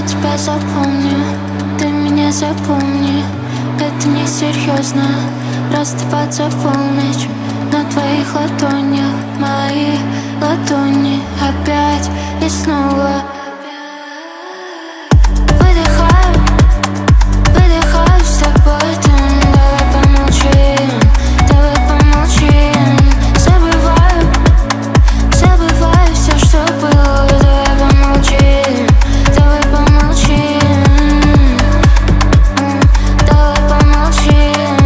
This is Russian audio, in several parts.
тебя запомню, ты меня запомни. Это несерьезно расставаться в полночь. На твоих ладонях мои ладони опять и снова. Выдыхаю, выдыхаю с тобой дым. Давай помолчим, давай помолчим. Забываю, забываю все, что было. Давай помолчим, давай помолчим. Давай помолчим.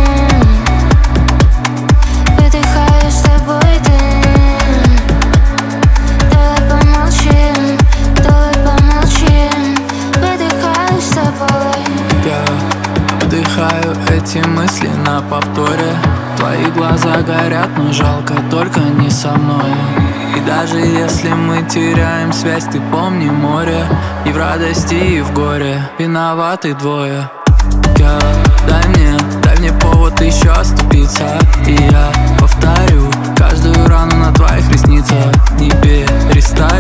Выдыхаю с тобой дым. Давай помолчим, давай помолчим. Выдыхаю с тобой. Я вдыхаю эти мысли на повторе. Твои глаза горят, но жалко только не со мной. И даже если мы теряем связь, ты помни море. И в радости, и в горе виноваты двое. Дай мне повод еще оступиться. И я повторю каждую рану на твоих ресницах. Не перестаю